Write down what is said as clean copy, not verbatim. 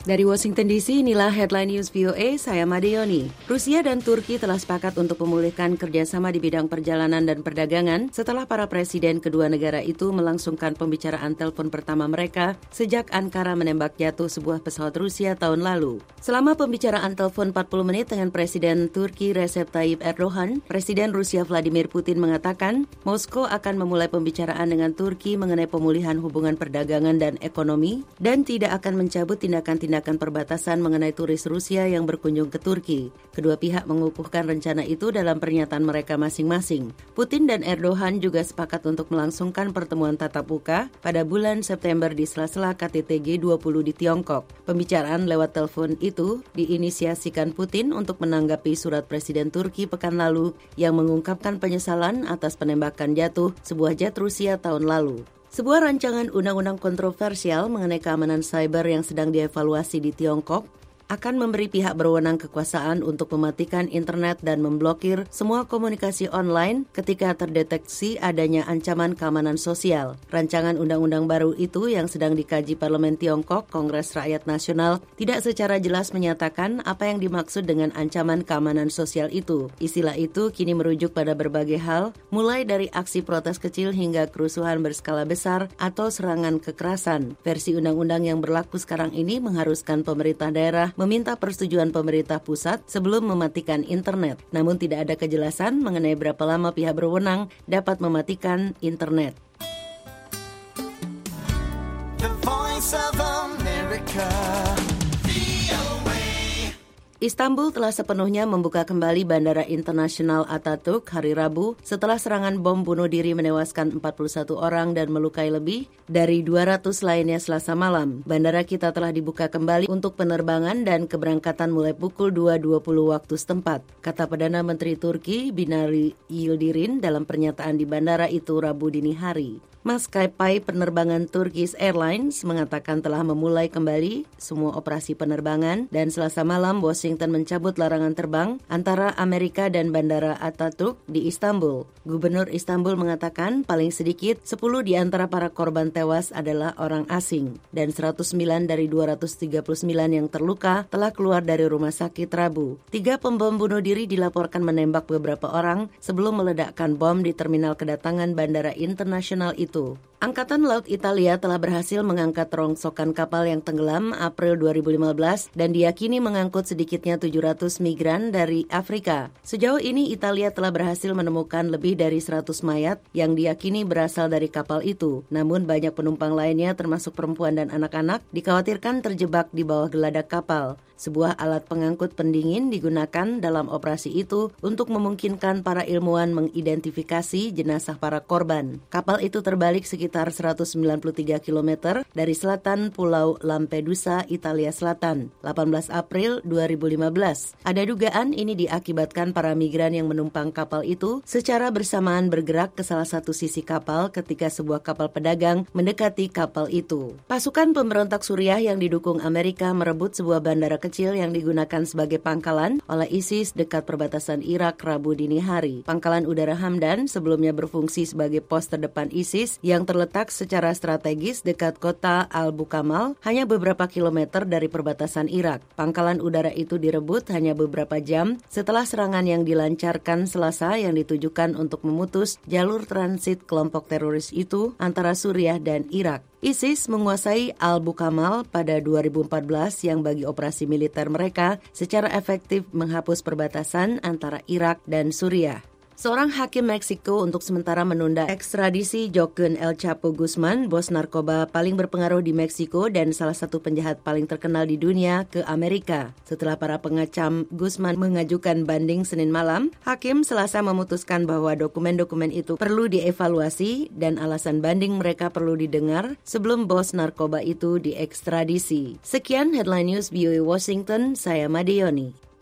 Dari Washington DC, inilah Headline News VOA, saya Madeoni. Rusia dan Turki telah sepakat untuk memulihkan kerjasama di bidang perjalanan dan perdagangan setelah para presiden kedua negara itu melangsungkan pembicaraan telepon pertama mereka sejak Ankara menembak jatuh sebuah pesawat Rusia tahun lalu. Selama pembicaraan telepon 40 menit dengan Presiden Turki Recep Tayyip Erdogan, Presiden Rusia Vladimir Putin mengatakan Moskow akan memulai pembicaraan dengan Turki mengenai pemulihan hubungan perdagangan dan ekonomi dan tidak akan mencabut tindakan perbatasan mengenai turis Rusia yang berkunjung ke Turki. Kedua pihak mengukuhkan rencana itu dalam pernyataan mereka masing-masing. Putin dan Erdogan juga sepakat untuk melangsungkan pertemuan tatap muka pada bulan September di sela-sela KTT G20 di Tiongkok. Pembicaraan lewat telepon itu diinisiasikan Putin untuk menanggapi surat Presiden Turki pekan lalu yang mengungkapkan penyesalan atas penembakan jatuh sebuah jet Rusia tahun lalu. Sebuah rancangan undang-undang kontroversial mengenai keamanan cyber yang sedang dievaluasi di Tiongkok akan memberi pihak berwenang kekuasaan untuk mematikan internet dan memblokir semua komunikasi online ketika terdeteksi adanya ancaman keamanan sosial. Rancangan undang-undang baru itu yang sedang dikaji Parlemen Tiongkok, Kongres Rakyat Nasional, tidak secara jelas menyatakan apa yang dimaksud dengan ancaman keamanan sosial itu. Istilah itu kini merujuk pada berbagai hal, mulai dari aksi protes kecil hingga kerusuhan berskala besar atau serangan kekerasan. Versi undang-undang yang berlaku sekarang ini mengharuskan pemerintah daerah meminta persetujuan pemerintah pusat sebelum mematikan internet. Namun tidak ada kejelasan mengenai berapa lama pihak berwenang dapat mematikan internet. The Voice of America. Istanbul telah sepenuhnya membuka kembali Bandara Internasional Atatürk hari Rabu setelah serangan bom bunuh diri menewaskan 41 orang dan melukai lebih dari 200 lainnya Selasa malam. Bandara kita telah dibuka kembali untuk penerbangan dan keberangkatan mulai pukul 2.20 waktu setempat, kata Perdana Menteri Turki Binali Yildirim dalam pernyataan di bandara itu Rabu dini hari. Maskapai penerbangan Turkish Airlines mengatakan telah memulai kembali semua operasi penerbangan dan Selasa malam Washington mencabut larangan terbang antara Amerika dan Bandara Atatürk di Istanbul. Gubernur Istanbul mengatakan paling sedikit 10 di antara para korban tewas adalah orang asing dan 109 dari 239 yang terluka telah keluar dari rumah sakit Rabu. 3 pembom bunuh diri dilaporkan menembak beberapa orang sebelum meledakkan bom di terminal kedatangan Bandara Internasional itu. Angkatan Laut Italia telah berhasil mengangkat rongsokan kapal yang tenggelam April 2015 dan diyakini mengangkut sedikitnya 700 migran dari Afrika. Sejauh ini Italia telah berhasil menemukan lebih dari 100 mayat yang diyakini berasal dari kapal itu. Namun banyak penumpang lainnya termasuk perempuan dan anak-anak dikhawatirkan terjebak di bawah geladak kapal. Sebuah alat pengangkut pendingin digunakan dalam operasi itu untuk memungkinkan para ilmuwan mengidentifikasi jenazah para korban. Kapal itu terbalik sekitar 193 km dari selatan Pulau Lampedusa, Italia Selatan, 18 April 2015. Ada dugaan ini diakibatkan para migran yang menumpang kapal itu secara bersamaan bergerak ke salah satu sisi kapal ketika sebuah kapal pedagang mendekati kapal itu. Pasukan pemberontak Suriah yang didukung Amerika merebut sebuah bandara kecil yang digunakan sebagai pangkalan oleh ISIS dekat perbatasan Irak Rabu dini hari. Pangkalan udara Hamdan sebelumnya berfungsi sebagai pos terdepan ISIS yang terletak secara strategis dekat kota Al-Bukamal, hanya beberapa kilometer dari perbatasan Irak. Pangkalan udara itu direbut hanya beberapa jam setelah serangan yang dilancarkan Selasa yang ditujukan untuk memutus jalur transit kelompok teroris itu antara Suriah dan Irak. ISIS menguasai Al-Bukamal pada 2014 yang bagi operasi militer mereka secara efektif menghapus perbatasan antara Irak dan Suriah. Seorang hakim Meksiko untuk sementara menunda ekstradisi Joaquin El Chapo Guzman, bos narkoba paling berpengaruh di Meksiko dan salah satu penjahat paling terkenal di dunia, ke Amerika. Setelah para pengecam Guzman mengajukan banding Senin malam, hakim Selasa memutuskan bahwa dokumen-dokumen itu perlu dievaluasi dan alasan banding mereka perlu didengar sebelum bos narkoba itu diekstradisi. Sekian Headline News VOA Washington, saya Madeoni.